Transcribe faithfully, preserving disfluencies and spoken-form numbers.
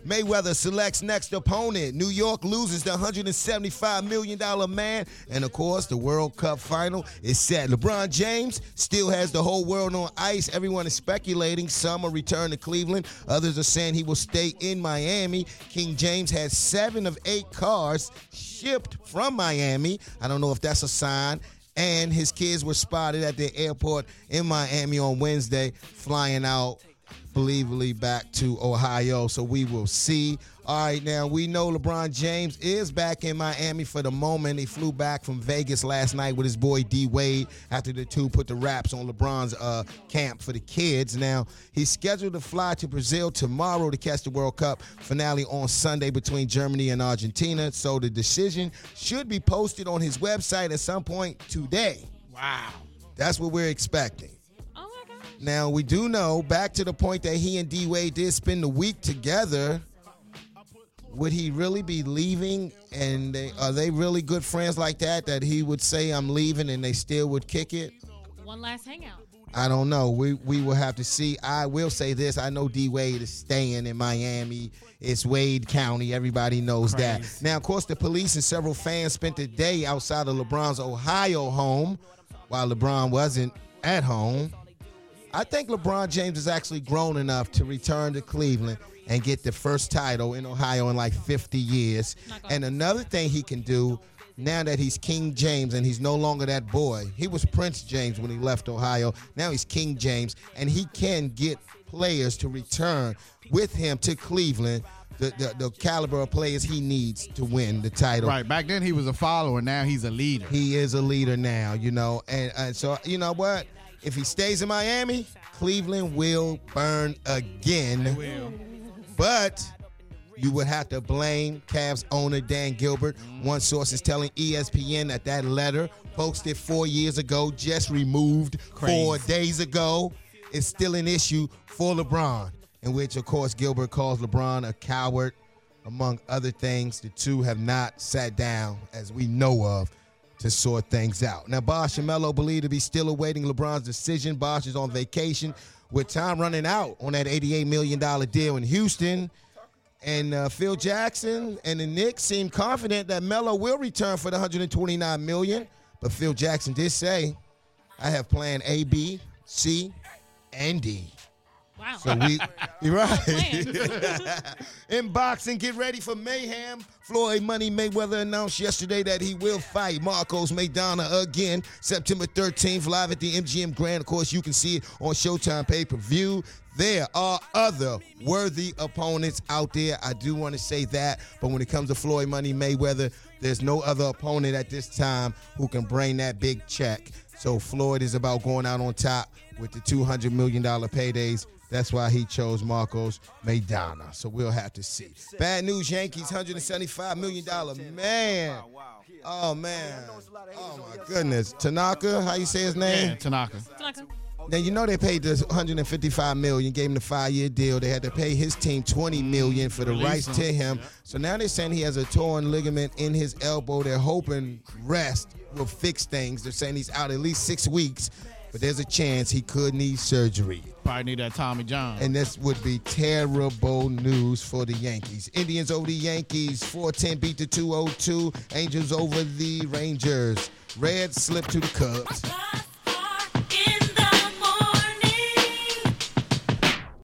Mayweather selects next opponent. New York loses the one hundred seventy-five million dollars man. And, of course, the World Cup final is set. LeBron James still has the whole world on ice. Everyone is speculating. Some will return to Cleveland. Others are saying he will stay in Miami. King James has seven of eight cars shipped from Miami. I don't know if that's a sign. And his kids were spotted at the airport in Miami on Wednesday, flying out, believably, back to Ohio. So we will see. All right, now we know LeBron James is back in Miami for the moment. He flew back from Vegas last night with his boy D Wade after the two put the wraps on LeBron's uh, camp for the kids. Now, he's scheduled to fly to Brazil tomorrow to catch the World Cup finale on Sunday between Germany and Argentina. So the decision should be posted on his website at some point today. Wow. That's what we're expecting. Oh, my gosh. Now, we do know, back to the point that he and D Wade did spend the week together, would he really be leaving, and they, are they really good friends like that, that he would say, I'm leaving, and they still would kick it? One last hangout. I don't know. We we will have to see. I will say this. I know D. Wade is staying in Miami. It's Wade County. Everybody knows Crazy. that. Now, of course, the police and several fans spent the day outside of LeBron's Ohio home while LeBron wasn't at home. I think LeBron James is actually grown enough to return to Cleveland and get the first title in Ohio in like fifty years. And another thing he can do, now that he's King James and he's no longer that boy. He was Prince James when he left Ohio. Now he's King James, and he can get players to return with him to Cleveland, the, the, the caliber of players he needs to win the title. Right. Back then he was a follower. Now he's a leader. He is a leader now, you know. And, and so, you know what? If he stays in Miami, Cleveland will burn again. They will. But you would have to blame Cavs owner Dan Gilbert. One source is telling E S P N that that letter posted four years ago, just removed Crazy. four days ago, is still an issue for LeBron, in which, of course, Gilbert calls LeBron a coward, among other things. The two have not sat down, as we know of, to sort things out. Now, Bosh and Melo believed to be still awaiting LeBron's decision. Bosh is on vacation with time running out on that eighty-eight million dollars deal in Houston. And uh, Phil Jackson and the Knicks seem confident that Melo will return for the one hundred twenty-nine million dollars. But Phil Jackson did say, I have plan A, B, C, and D. Wow. So we, you're right. Plans. In boxing, get ready for mayhem. Floyd Money Mayweather announced yesterday that he will fight Marcos Maidana again September thirteenth, live at the M G M Grand. Of course, you can see it on Showtime pay-per-view. There are other worthy opponents out there. I do want to say that. But when it comes to Floyd Money Mayweather, there's no other opponent at this time who can bring that big check. So Floyd is about going out on top with the two hundred million dollars paydays. That's why he chose Marcos Maidana. So we'll have to see. Bad news, Yankees, one hundred seventy-five million dollars. Man. Oh, man. Oh, my goodness. Tanaka, how you say his name? Yeah, Tanaka. Tanaka. Now, you know they paid this one hundred fifty-five million dollars, gave him the five-year deal. They had to pay his team twenty million dollars for the Release rights him. to him. So now they're saying he has a torn ligament in his elbow. They're hoping rest will fix things. They're saying he's out at least six weeks, but there's a chance he could need surgery. Probably need that Tommy John. And this would be terrible news for the Yankees. Indians over the Yankees. four ten beat the two oh two. Angels over the Rangers. Reds slip to the Cubs.